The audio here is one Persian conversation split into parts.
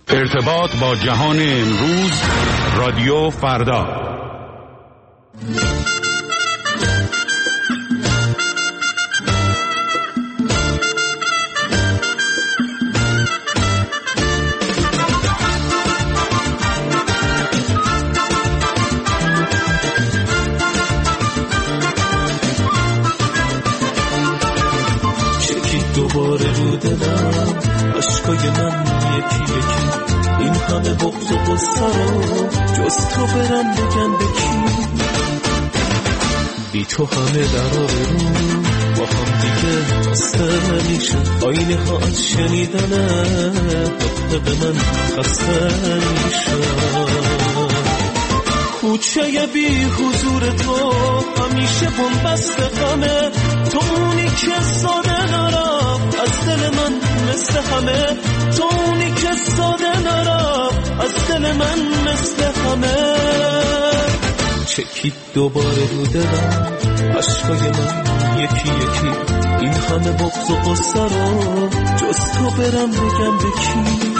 ارتباط با جهان امروز، رادیو فردا. چکی دوباره رو دلم، عشقای من یکی یکی، این همه بغض و غصه رو جز تو برم بگم به کی؟ بی تو همه در آبرو با هم دیگه خسته میشه، آینه ها از شنیدن حق من خسته میشه. کوچه بی حضور تو همیشه بنبست غمه، تو اونی که ساده نرفت از دل من مثل همه، تو اونی که ساده نرفت از دل من مثل همه. چکید دوباره رو دلم، عشقای من یکی یکی، این همه بغض و غصه رو جز تو برم بگم به کی؟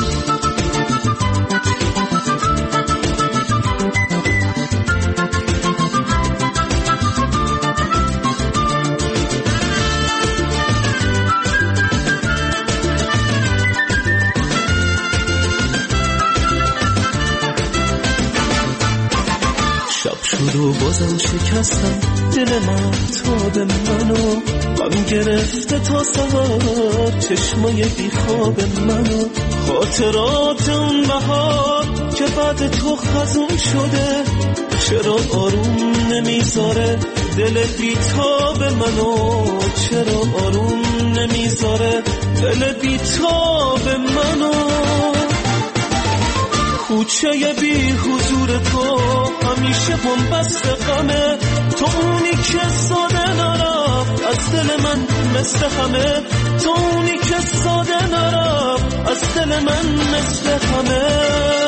رو بازم شکستم دل محتاب منو، غم گرفته تا سهار چشمای بیخواب منو، خاطرات اون بهار که بعد تو خزون شده، چرا آروم نمیذاره دل بیتاب منو، چرا آروم نمیذاره دل بیتاب منو. کوچه بی حضور تو همیشه بنبست غمه، تو اونی که ساده نرفت از دل من مثل همه، تو اونی که ساده نرفت از دل من مثل همه.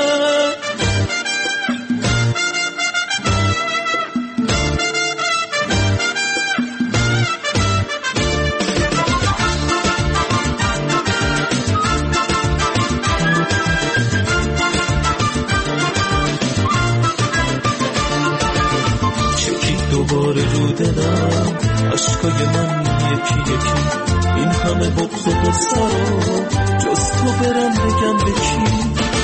دوباره رو دلم، عشقای من یکی یکی، این همه بغض و غصه رو جز تو برم بگم به کی؟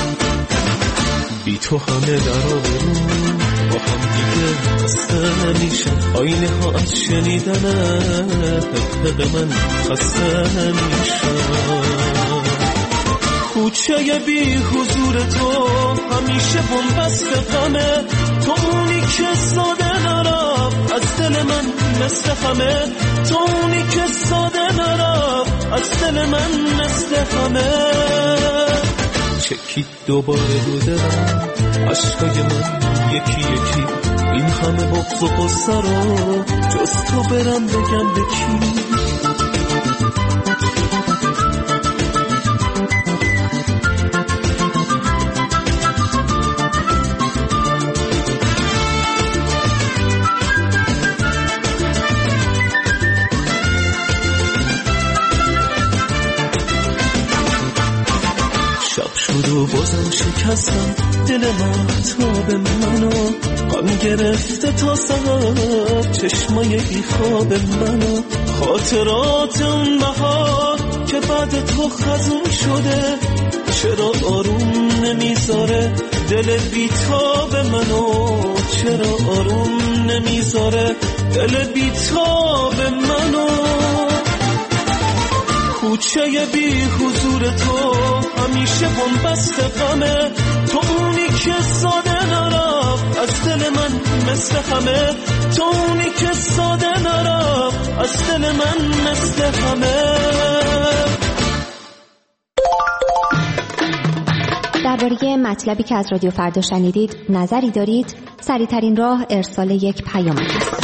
بی تو همه در آبرو با هم دیگه خسته میشن، آینه ها از شنیدن حق من خسته میشن. کوچه بی حضور تو همیشه بنبست غمه، تو اونی که ساده نرفت از دل من مثل همه، تو اونی که ساده نرفت از دل من مثل همه. چکید دوباره رو دلم، عشقای من یکی یکی، این همه بغض و غصه رو جز تو برم بگم به کی؟ و بازم شکستم دل محتاب منو، غم گرفته تا سهار چشمای بیخواب منو، خاطرات اون بهار که بعد تو خزون شده، چرا آروم نمیذاره دل بیتاب منو، چرا آروم نمیذاره دل بیتاب منو. کوچه بی حضور تو همیشه بنبست غمه، تو اونی که ساده نرفت از دل من مثل همه، تو اونی که ساده نرفت از دل من مثل همه. درباره مطلبی که از رادیو فردا شنیدید نظری دارید؟ سریع‌ترین راه ارسال یک پیام است.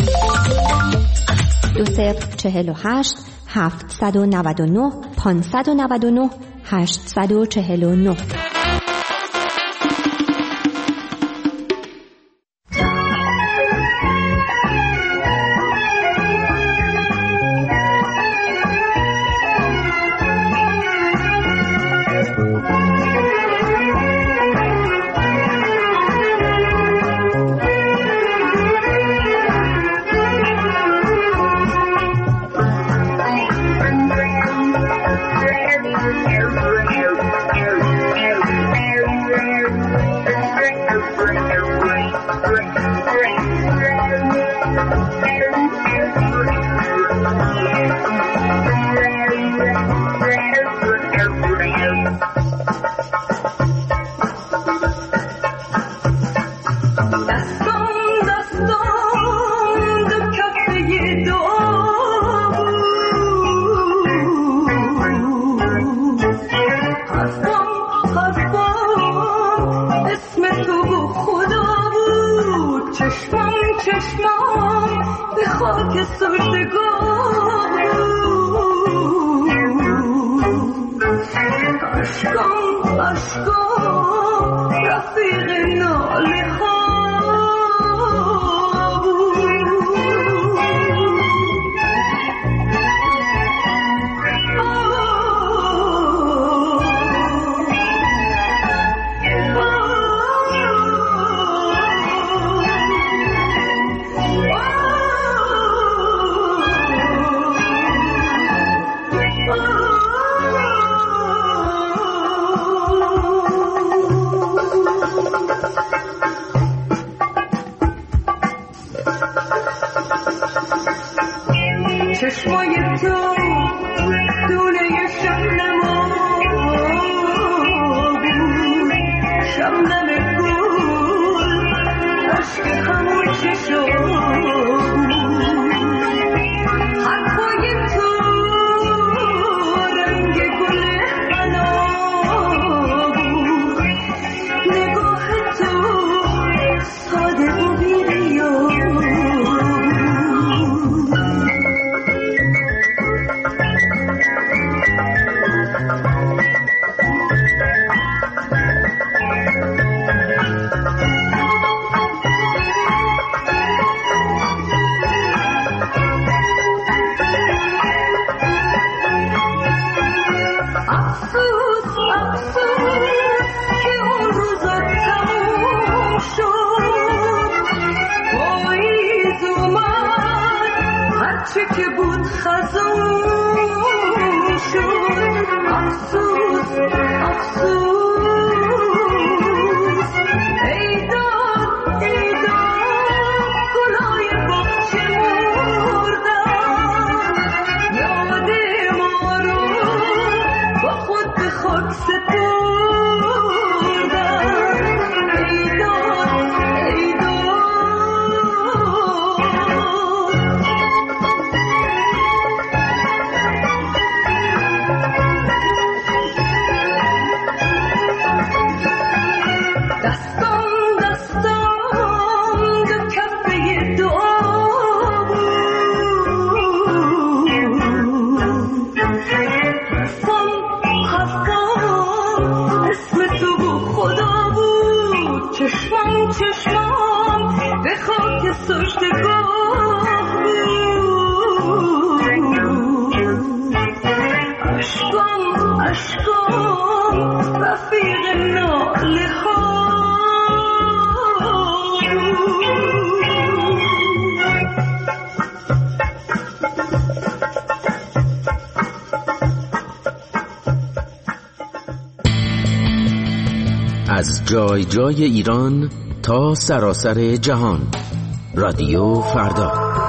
2048 799 599 849. خاک سجدگاه اشکام اشکام رفیق ناله ها چشمای تو دونه شبنما بود شبنم گل عشق خموش شد حرفای تو رنگ گل حنا بود نگاه تو ساده و بی‌ریان چه که بود خزون شد افسوس افسوس ای داد گلای باغچه مردن یاد ما رو با خود به خاک سپردن ای داد چشمام به خاک سجدگاه بود اشکام اشکام رفیق ناله ها از جای جای ایران تا سراسر جهان رادیو فردا.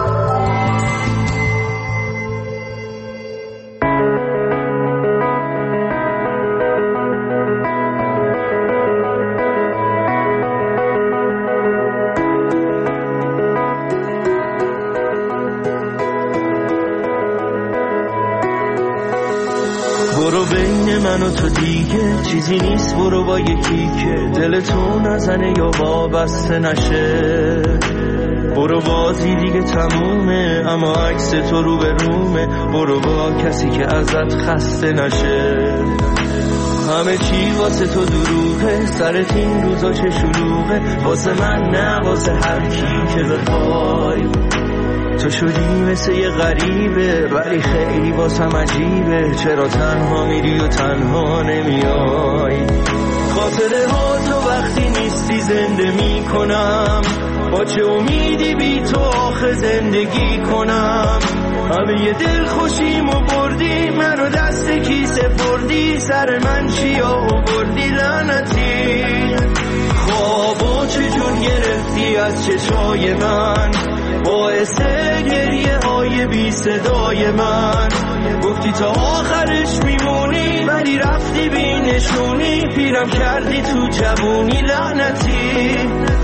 برو بین من و تو دیگه چیزی نیست، برو با یکی که دل تو نزنه یا وابسته نشه. برو بازی دیگه تمومه اما عکس تو رو به رومه، برو با کسی که ازت خسته نشه. همه چی واسه تو دروغه، سرت این روزا چه شلوغه، واسه من نه واسه هر کی که بخوای. تو شدی مثل یه غریبه ولی خیلی واسم عجیبه، چرا تنها میری و تنها نمیای. خاطره ها تو وقتی نیستی زنده میکنم، با چه امیدی بی تو آخه زندگی کنم. همه یه دل خوشیمو بردی، منو دست کی سپردی، سر من چیا آوردی لعنتی. خوابو چجور گرفتی از چشای من، باعث گریه های بی صدای من. گفتی تا آخرش میمونی ولی رفتی بی نشونی، پیرم کردی تو جوونی لعنتی.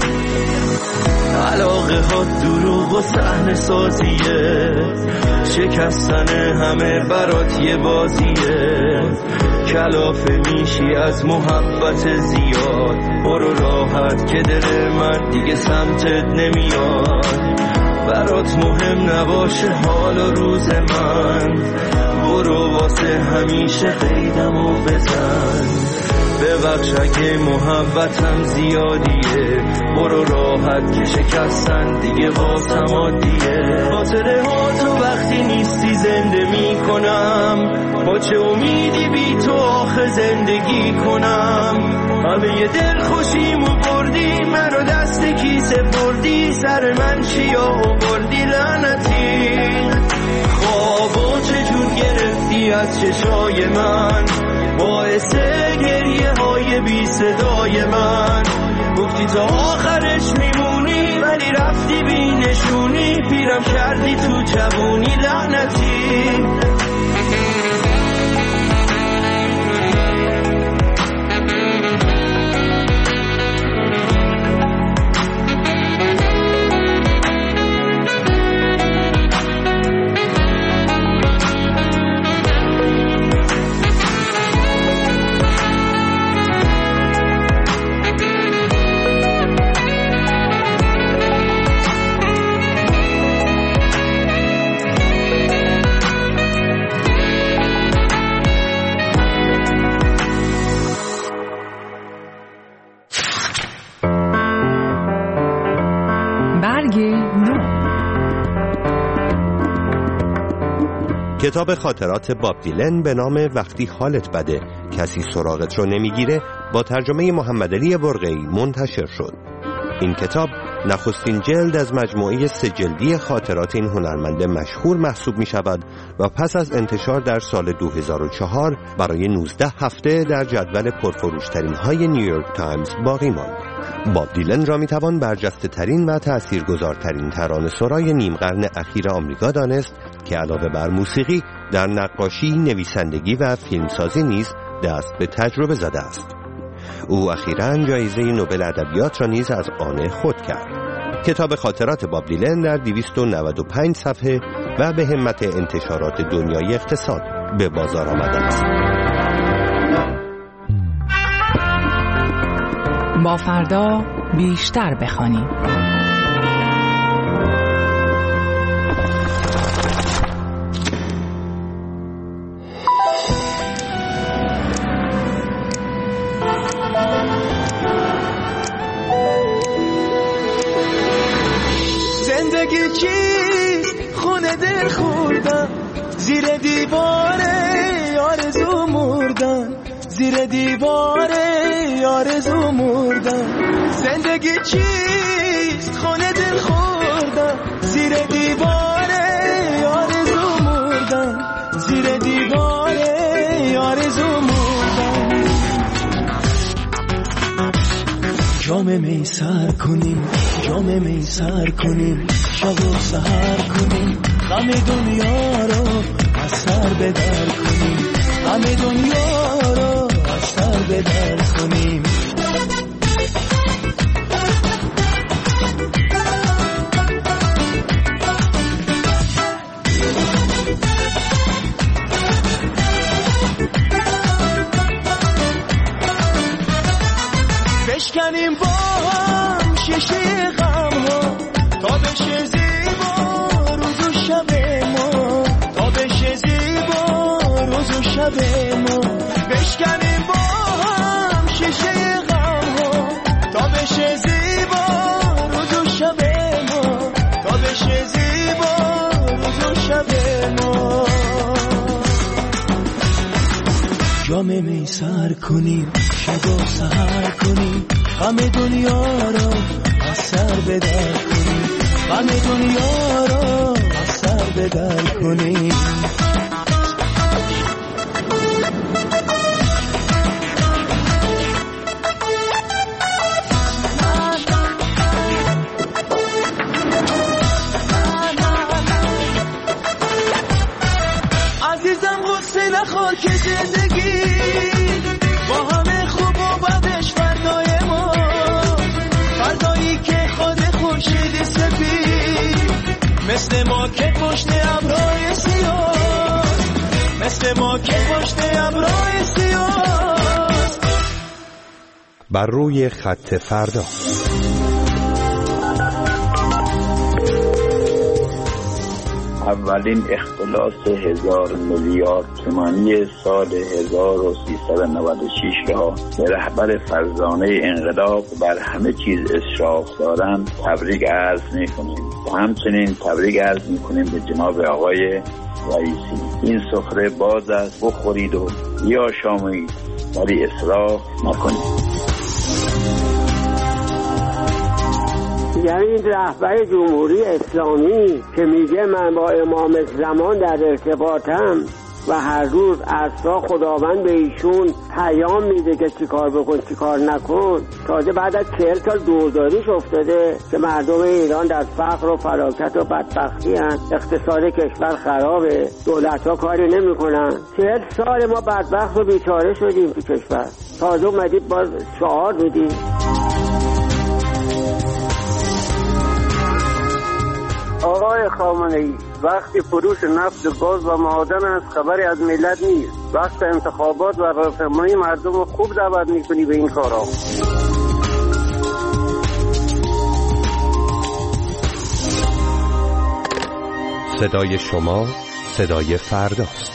علاقه ها دروغ و صحنه سازیه، شکستن همه برات یه بازیه. کلافه میشی از محبت زیاد، برو راحت که دل من دیگه سمتت نمیاد. برات مهم نباشه حال و روز من، برو واسه همیشه قیدمو بزن. ببخش اگه محبتم زیادیه، برو راحت که شکستن دیگه واسم عادیه. خاطره ها تو وقتی نیستی زنده میکنم، با چه امیدی بی تو آخه زندگی کنم. همه دل خوشیمو بردی، منو دست کیسه بردی، سر من چیا آوردی لعنتی. خوابو چجور گرفتی از چشای من، باعث گریه های بی صدای من. گفتی تا آخرش میمونی ولی رفتی بی نشونی، پیرم کردی تو جوونی لعنتی. کتاب خاطرات باب دیلن به نام وقتی حالت بده کسی سراغت رو نمیگیره با ترجمه محمدعلی برقعی منتشر شد. این کتاب نخستین جلد از مجموعه 3 جلدی خاطرات این هنرمند مشهور محسوب می شود و پس از انتشار در سال 2004 برای 19 هفته در جدول پرفروشترین های نیویورک تایمز باقی ماند. باب دیلن را می توان برجسته ترین و تأثیرگذارترین ترانه‌سرای نیم قرن اخیر آمریکا دانست که علاوه بر موسیقی در نقاشی، نویسندگی و فیلمسازی نیز دست به تجربه زده است. او اخیراً جایزه نوبل ادبیات را نیز از آن خود کرد. کتاب خاطرات باب دیلن در 295 صفحه و به همت انتشارات دنیای اقتصاد به بازار آمده است. با فردا بیشتر بخوانیم. زندگی چیست؟ خونه دل خوردن، زیر دیواره آرزو مردن، زیر دیواره آرزو مردن. زندگی چیست؟ خونه دل خوردن، زیر دیواره آرزو مردن، زیر دیواره آرزو مردن. جام می سر کنیم، جام می سر کنیم، شب و سحر کنیم، غم دنیا رو از سر بدر کنیم، غم دنیا رو از سر بدر کنیم. بشکنیم با هم شیشه غم ها تا بشه زیبا روز و شب ما، تا بشه زیبا روز و شب ما. بشکنیم با هم شیشه غم ها تا بشه زیبا روز و شب ما، تا بشه زیبا روز و شب ما. جام می سر کنیم، شب و سحر کنیم، غم دنیا رو از سر بدر کنیم، غم دنیا رو از سر بدر کنیم. عزیزم غصه نخور که زندگی با همه خوب و بدش فردای ما، فردایی که خود خورشید سفید مثل ما که پشت ابرهای سیاه، مثل ما که پشت ابرهای سیاه. بر روی خط فردا. اولین اختلاس 1000 میلیارد تومانی سال 1396 را به رهبر فرزانه انقلاب بر همه چیز اشراف دارند تبریک عرض می‌کنیم و همچنین تبریک عرض می‌کنیم به جناب آقای رئیسی. این سفره باز است، بخورید و بیاشامید ولی اسراف نکنید. یعنی این رهبر جمهوری اسلامی که میگه من با امام زمان در ارتباطم و هر روز عصرا خداوند به ایشون پیام میده که چیکار بکن چیکار نکن، تازه بعد از 40 سال دوزاریش افتاده که مردم ایران در فقر و فلاکت و بدبختی هست، اقتصاد کشور خرابه، دولت ها کاری نمی کنن. 40 سال ما بدبخت و بیچاره شدیم تو کشور، تازه اومدید باز شعار میدیم. آقای خامنه‌ای، وقتی فروش نفت، گاز و معادن است خبری از ملت نیست. وقت انتخابات و راهپیمایی مردم رو خوب دعوت میکنی به این کارا. صدای شما صدای فرداست.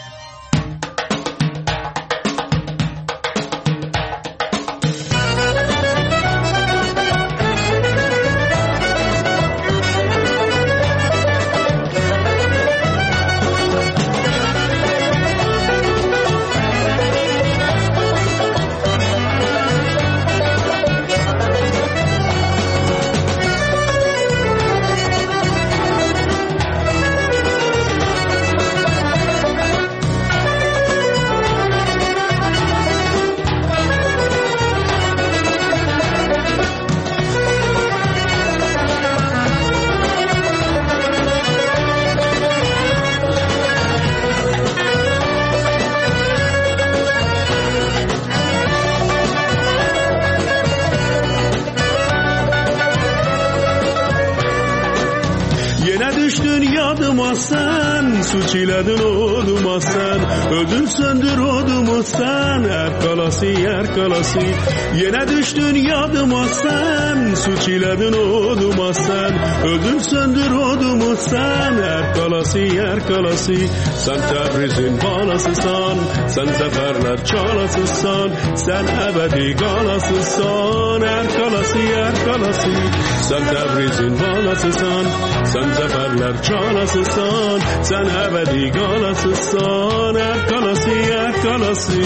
Suçiledin olmazsan, ödül söndür olmazsan, her kalası. Yine düştün yadımazsan, suçiledin olmazsan, ödül söndür olmazsan, her kalası. Sen Tebriz'in balasısan, sen zaferler çalasısan, sen ebedi galasısan, her kalası. Sen Tebriz'in balasısan, sen zaferler çalasısan, sen ebedi galasısan, her kalası.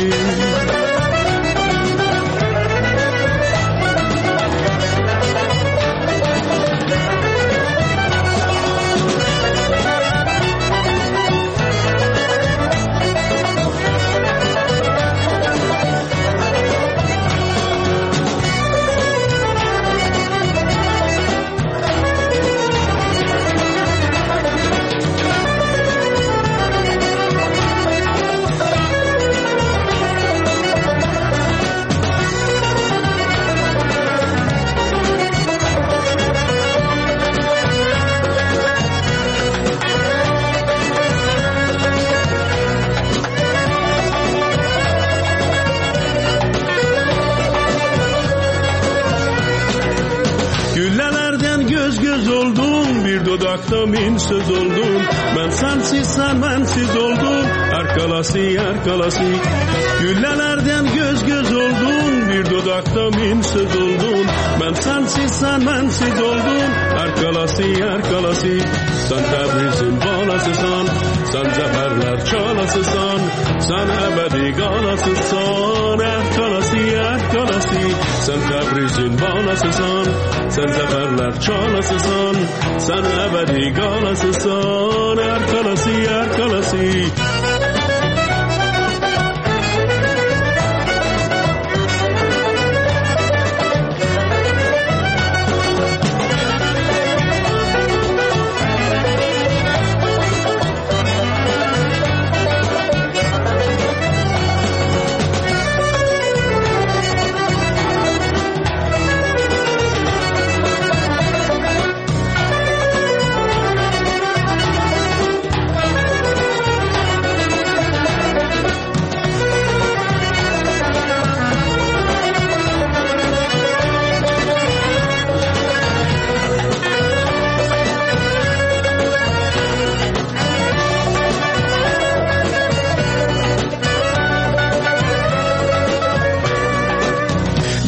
Min söz oldum, ben sensiz sen bensiz oldum, her kalası. Güllelerden göz oldum, bir dudakta min söz oldum, ben sensiz sen bensiz oldum, her kalası. Sen Tebriz'in balasısan, sen zaferler çalasısan, sen ebedi galasısan, her kalası. Sen Tebriz'in balasısan, sen zaferler çalasısan, sen ebedi galasısan, her kalası.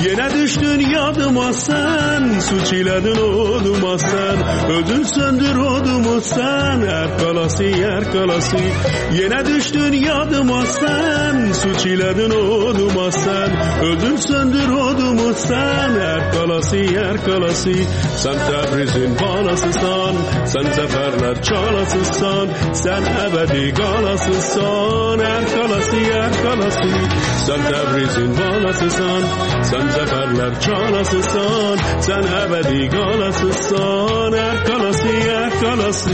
Yine düştün yadıma sen, suç iledin oduma sen, ödün söndür odumu sen, erkalası erkalası. Yine düştün yadıma sen, suç iledin oduma sen, ödün söndür odumu sen, erkalası erkalası. Sen Tebriz'in balasısan, sen zaferler çalasısan, sen ebedi galasısan, erkalası erkalası. Sen Tebriz'in balasısan, sen zaferler çalasısan, sen ebedi galasısan, erkalası erkalası.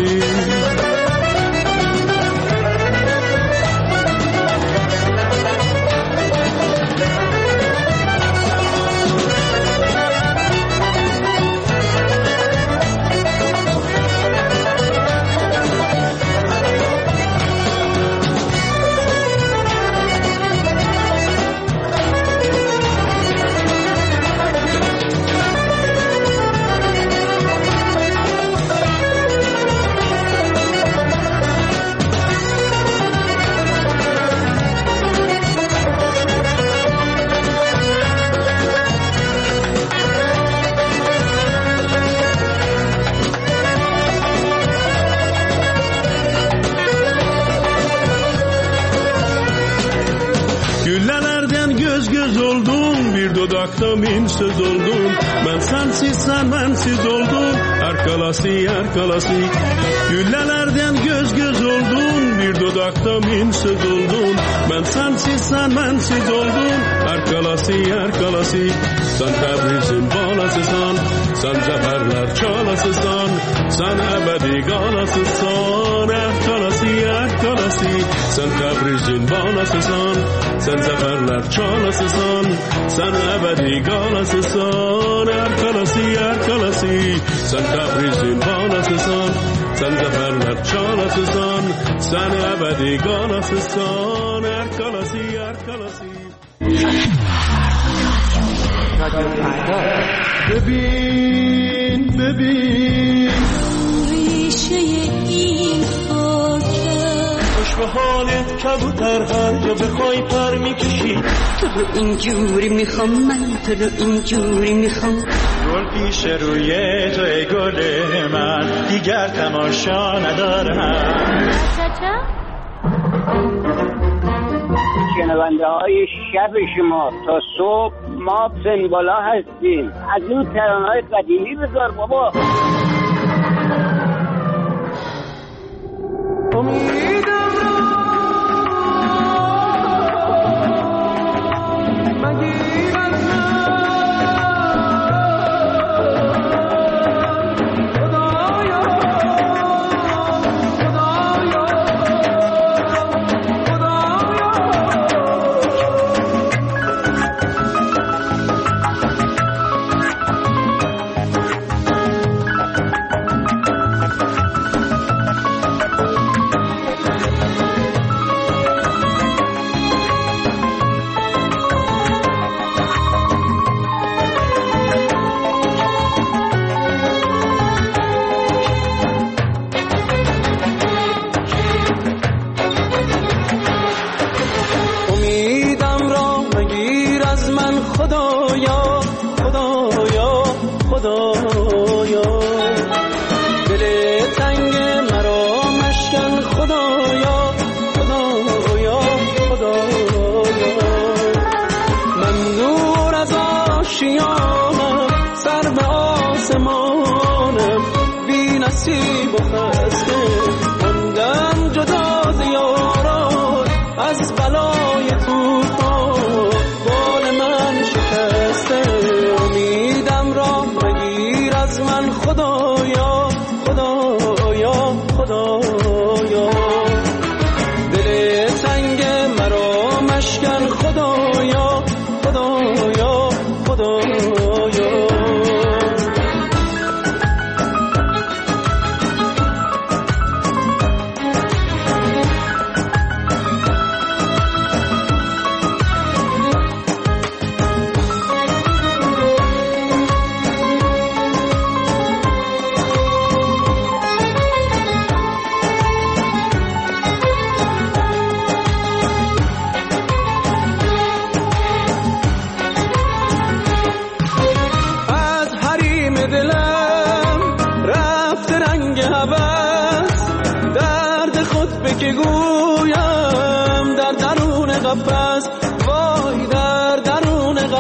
Min söz oldum, ben sensiz sen bensiz oldum, erkalası erkalası. Güllelerden göz göz oldum, bir dudakta min söz oldum, ben sensiz sen bensiz oldum, erkalası erkalası. Sen Tebriz'in balasısan, sen zaferler çalasısan, sen ebedi galasısan, erkalası erkalası. Sen Tebriz'in balasısan, sen zaferler çalasısan, sen ebedi galasısan, erkalası erkalası. Sen Tebriz'in balasısan, sen zaferler çalasısan, sen ebedi galasısan, erkalası erkalası. ببین ببین ریشه این خاکه خوش به حالت کبوتر هر جا بخوای پر میکشی تو رو اینجوری میخوام من تو رو اینجوری میخوام گل پیش روی جای گل من دیگر تماشا ندارم شنونده های شب شما تا صبح ما سنبالا هستیم از این ترانه‌های قدیمی بذار بابا امیدم را مگیر از نصیب و خسته موندم جدا ز یاران از بلای طوفان بال من شکسته امیدم را مگیر از من خدایا خدایا خدایا دل تنگ مرا مشکن خدایا خدایا خدایا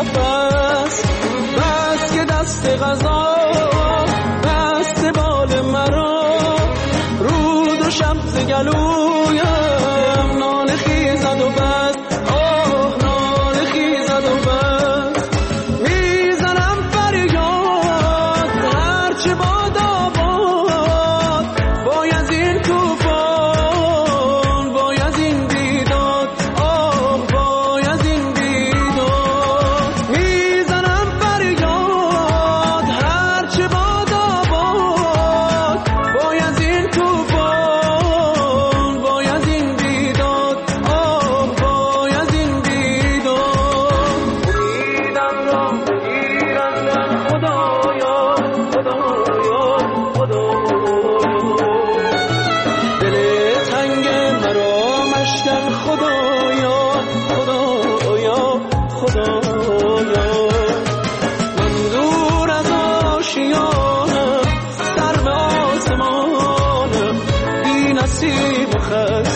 بس که دست غذا بست بال مرا روز و شب ز گلویم ناله خیزد و بس ناله خیزد و بس میزنم فریاد هرچه باد آباد وای از این توفان وای از این بیداد وای از این بیداد میزنم فریاد هرچه باد آباد وای از این توفان وای از این بیداد وای از این بیداد امیدم را بگیر از من خدایا خدایا خدایا دل تنگ مرا مشکن خدایا خدایا خدایا من دور از آشیانم سر به آسمانم بی نصیب و خط